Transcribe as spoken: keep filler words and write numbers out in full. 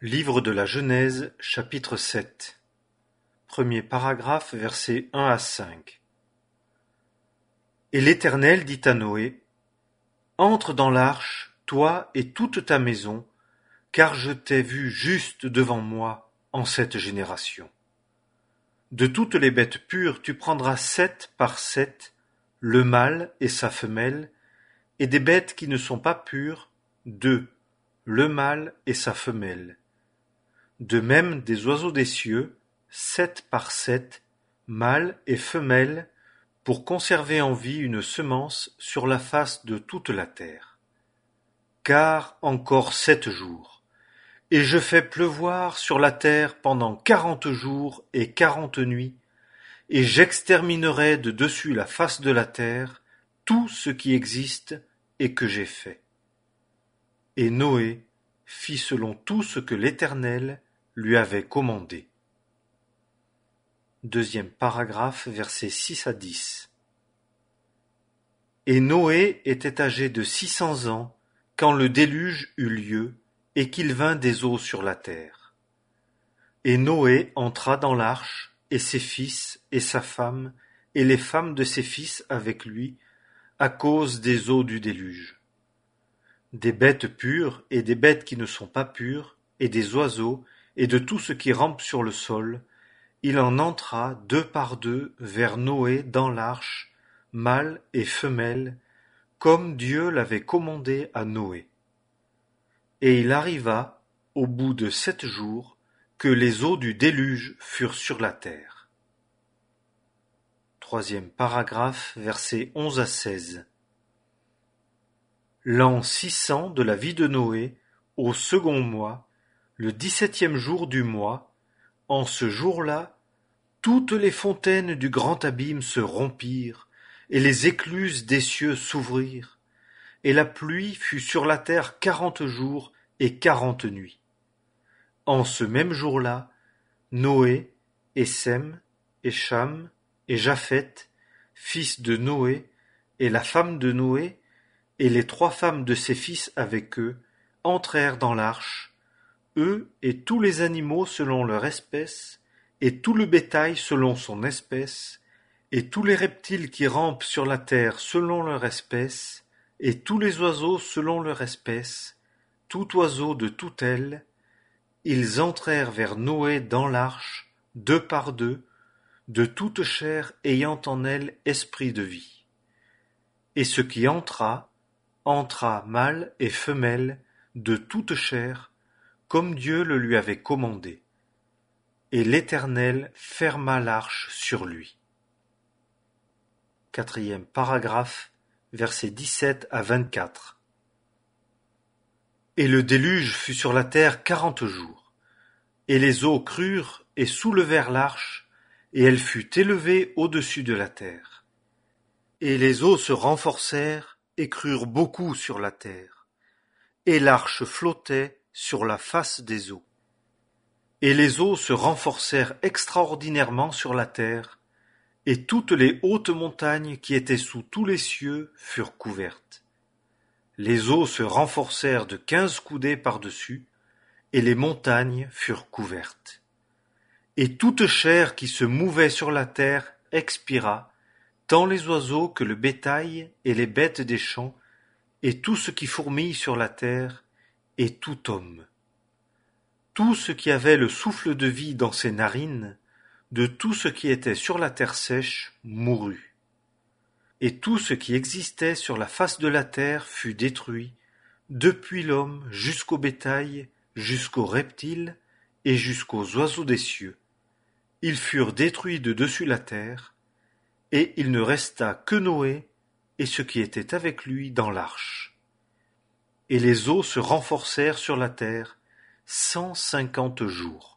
Livre de la Genèse, chapitre sept. Premier paragraphe, versets un à cinq. Et l'Éternel dit à Noé: Entre dans l'arche, toi et toute ta maison, car je t'ai vu juste devant moi en cette génération. De toutes les bêtes pures, tu prendras sept par sept, le mâle et sa femelle, et des bêtes qui ne sont pas pures, deux, le mâle et sa femelle. De même des oiseaux des cieux, sept par sept, mâles et femelles, pour conserver en vie une semence sur la face de toute la terre. Car encore sept jours, et je fais pleuvoir sur la terre pendant quarante jours et quarante nuits, et j'exterminerai de dessus la face de la terre tout ce qui existe et que j'ai fait. Et Noé fit selon tout ce que l'Éternel lui avait commandé. Deuxième paragraphe, versets six à dix. Et Noé était âgé de six cents ans quand le déluge eut lieu et qu'il vint des eaux sur la terre. Et Noé entra dans l'arche, et ses fils, et sa femme, et les femmes de ses fils avec lui, à cause des eaux du déluge. Des bêtes pures et des bêtes qui ne sont pas pures, et des oiseaux, et de tout ce qui rampe sur le sol, il en entra deux par deux vers Noé dans l'arche, mâle et femelle, comme Dieu l'avait commandé à Noé. Et il arriva, au bout de sept jours, que les eaux du déluge furent sur la terre. Troisième paragraphe, versets onze à seize. L'an six cents de la vie de Noé, au second mois, le dix-septième jour du mois, en ce jour-là, toutes les fontaines du grand abîme se rompirent, et les écluses des cieux s'ouvrirent, et la pluie fut sur la terre quarante jours et quarante nuits. En ce même jour-là, Noé, et Sem, et Cham, et Japheth, fils de Noé, et la femme de Noé, et les trois femmes de ses fils avec eux, entrèrent dans l'arche, eux et tous les animaux selon leur espèce, et tout le bétail selon son espèce, et tous les reptiles qui rampent sur la terre selon leur espèce, et tous les oiseaux selon leur espèce, tout oiseau de toute aile, ils entrèrent vers Noé dans l'arche, deux par deux, de toute chair ayant en elle esprit de vie. Et ce qui entra, entra mâle et femelle, de toute chair, comme Dieu le lui avait commandé. Et l'Éternel ferma l'arche sur lui. Quatrième paragraphe, versets dix-sept à vingt-quatre. Et le déluge fut sur la terre quarante jours. Et les eaux crurent et soulevèrent l'arche, et elle fut élevée au-dessus de la terre. Et les eaux se renforcèrent et crurent beaucoup sur la terre. Et l'arche flottait sur la face des eaux. Et les eaux se renforcèrent extraordinairement sur la terre, et toutes les hautes montagnes qui étaient sous tous les cieux furent couvertes. Les eaux se renforcèrent de quinze coudées par-dessus, et les montagnes furent couvertes. Et toute chair qui se mouvait sur la terre expira, tant les oiseaux que le bétail et les bêtes des champs, et tout ce qui fourmille sur la terre, et tout homme. Tout ce qui avait le souffle de vie dans ses narines, de tout ce qui était sur la terre sèche, mourut. Et tout ce qui existait sur la face de la terre fut détruit, depuis l'homme jusqu'au bétail, jusqu'aux reptiles et jusqu'aux oiseaux des cieux. Ils furent détruits de dessus la terre, et il ne resta que Noé et ce qui était avec lui dans l'arche. Et les eaux se renforcèrent sur la terre cent cinquante jours.